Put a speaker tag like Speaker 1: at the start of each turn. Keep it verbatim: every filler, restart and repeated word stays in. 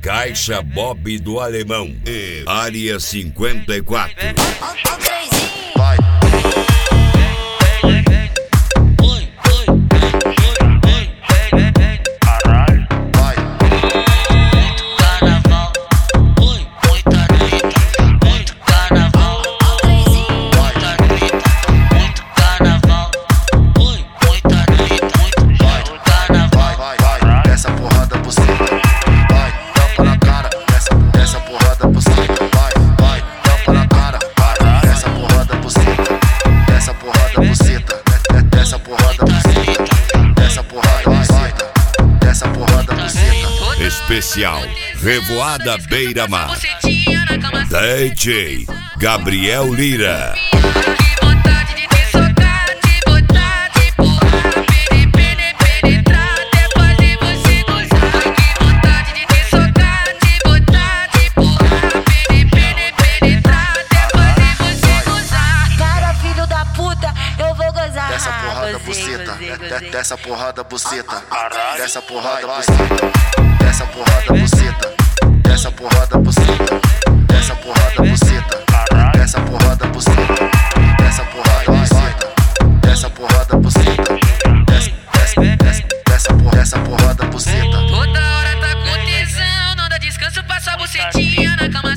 Speaker 1: Caixa Bob do Alemão e Área cinquenta e quatro.
Speaker 2: Vai.
Speaker 1: Especial Revoada Beira Mar. D J Gabriel Lira.
Speaker 2: Dessa porrada buceta, dessa porrada buceta, dessa porrada buceta, dessa porrada buceta, dessa porrada buceta, dessa porrada buceta, dessa porrada buceta, dessa porrada buceta, dessa porrada buceta, dessa porrada, dessa porrada buceta.
Speaker 3: Toda hora tá com tesão, não dá descanso, passa a bucetinha na cama.